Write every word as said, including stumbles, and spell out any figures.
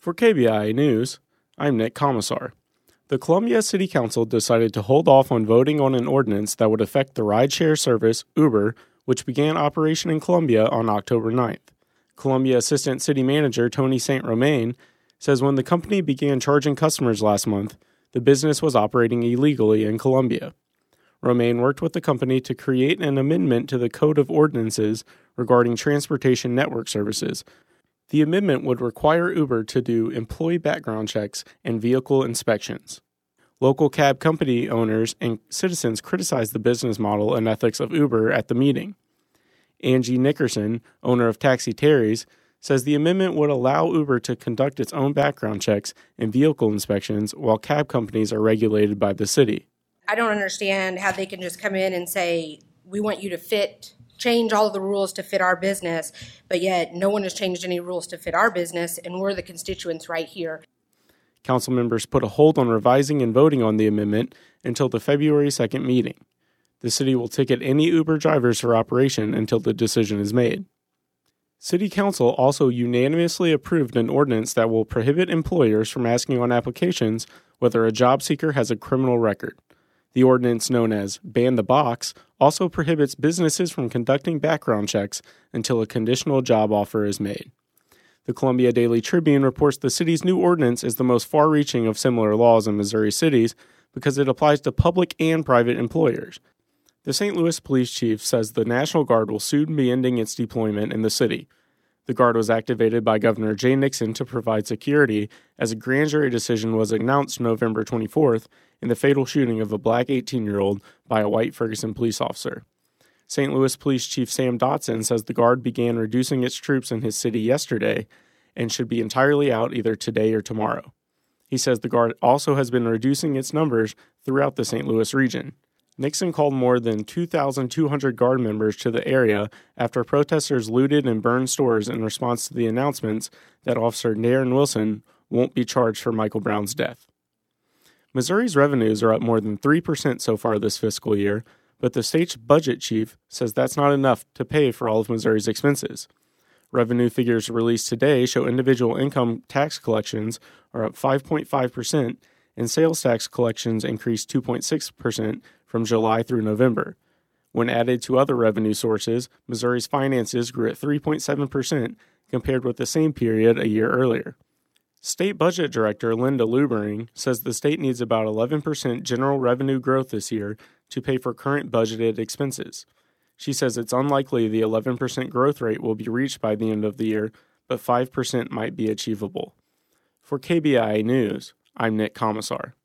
For K B I A News, I'm Nick Commissar. The Columbia City Council decided to hold off on voting on an ordinance that would affect the rideshare service, Uber, which began operation in Columbia on October ninth. Columbia Assistant City Manager Tony Saint Romain says when the company began charging customers last month, the business was operating illegally in Columbia. Romain worked with the company to create an amendment to the Code of Ordinances regarding transportation network services. The amendment would require Uber to do employee background checks and vehicle inspections. Local cab company owners and citizens criticized the business model and ethics of Uber at the meeting. Angie Nickerson, owner of Taxi Terry's, says the amendment would allow Uber to conduct its own background checks and vehicle inspections while cab companies are regulated by the city. I don't understand how they can just come in and say, we want you to fit, change all of the rules to fit our business, but yet no one has changed any rules to fit our business, and we're the constituents right here. Council members put a hold on revising and voting on the amendment until the February second meeting. The city will ticket any Uber drivers for operation until the decision is made. City Council also unanimously approved an ordinance that will prohibit employers from asking on applications whether a job seeker has a criminal record. The ordinance, known as Ban the Box, also prohibits businesses from conducting background checks until a conditional job offer is made. The Columbia Daily Tribune reports the city's new ordinance is the most far-reaching of similar laws in Missouri cities because it applies to public and private employers. The Saint Louis Police Chief says the National Guard will soon be ending its deployment in the city. The Guard was activated by Governor Jay Nixon to provide security as a grand jury decision was announced November twenty-fourth in the fatal shooting of a black eighteen-year-old by a white Ferguson police officer. Saint Louis Police Chief Sam Dotson says the Guard began reducing its troops in his city yesterday and should be entirely out either today or tomorrow. He says the Guard also has been reducing its numbers throughout the Saint Louis region. Nixon called more than two thousand two hundred Guard members to the area after protesters looted and burned stores in response to the announcements that Officer Darren Wilson won't be charged for Michael Brown's death. Missouri's revenues are up more than three percent so far this fiscal year, but the state's budget chief says that's not enough to pay for all of Missouri's expenses. Revenue figures released today show individual income tax collections are up five point five percent and sales tax collections increased two point six percent from July through November. When added to other revenue sources, Missouri's finances grew at three point seven percent compared with the same period a year earlier. State Budget Director Linda Lubering says the state needs about eleven percent general revenue growth this year to pay for current budgeted expenses. She says it's unlikely the eleven percent growth rate will be reached by the end of the year, but five percent might be achievable. For K B I A News, I'm Nick Commissar.